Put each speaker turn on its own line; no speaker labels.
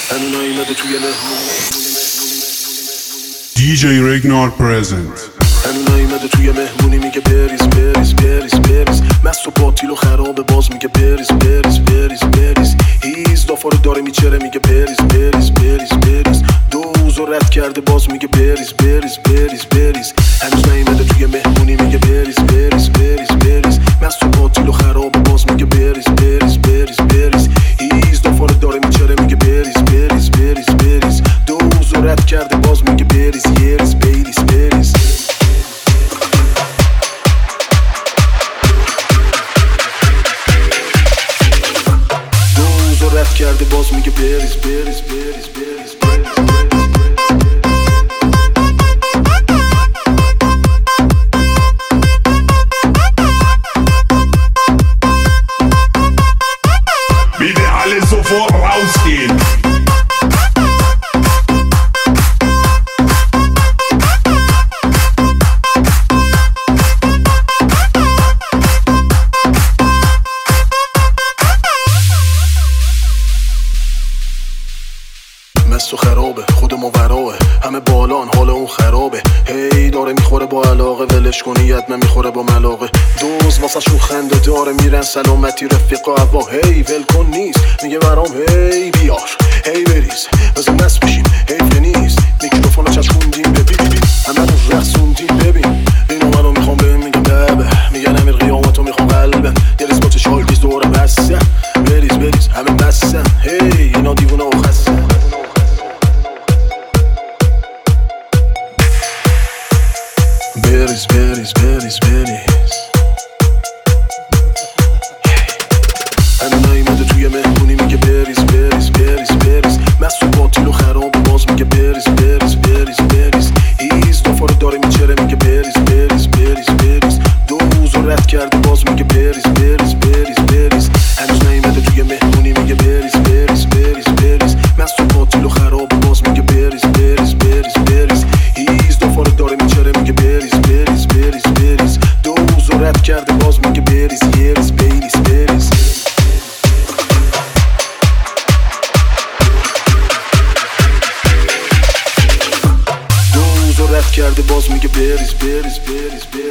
هنو نیمده توی مهمونی
DJ Regnar present.
هنو نیمده توی مهمونی میگه بریز بریز بریز بریز مست و باطیل و خرابه باز میگه بریز بریز بریز بریز هیز دافا رو داره میچره میگه بریز بریز بریز بریز دوز و رد کرده باز میگه بریز بریز بریز بریز هنوز نیمده توی مهمونی میگه بریز بریز بریز بریز مست و باطیل و خرابه باز میگه بریز بریز بریز بریز هیز دافا رو داره میچره میگه بریز بریز بریز بریز دوز و رد کرده باز میگه بریز یریز بیلیس بریز رد کرده باز میگه بریز بریز بریز بریز
Bitte alle sofort rausgehen.
مست و خرابه خود ما وراه همه بالان حال اون خرابه هی داره میخوره با علاقه ولش کنی یدمه میخوره با ملاقه دوز واسه شون خنده داره میرن سلامتی رفیقا هوا هی ولکن نیست میگه برام هی بیار هی بریز بزن مست بشیم حیف نیست میکروفون رو چشموندیم ببین همه رو رقصوندیم ببین اینو منو میخوام بهم میگم ببه میگن امیر قیامتو میخوام قلبن یه ریز با چشای بیز دورم بستن بریز بریز همه بستن هی اینا دیوونه و خستن بریز بریز بریز بریز هنو نیمده توی مهمونی میگه بریز بریز بریز بریز مست و باطیل و خراب باز میگه بریز بریز بریز بریز هیز دافا رو داره میچره میگه بریز بریز بریز بریز دوز و رد کرده باز میگه بریز بریز بریز بریز هنوز نیمده توی مهمونی میگه بریز بریز بریز بریز مست و باطیل و خراب باز میگه بریز بریز بریز بریز هیز دافا رو داره میچره میگه بریز بریز بریز بریز دوز و رد کرده باز میگه بریز یریز بیلیس بریز دوز و رد کرده باز میگه بریز بریز بریز بریز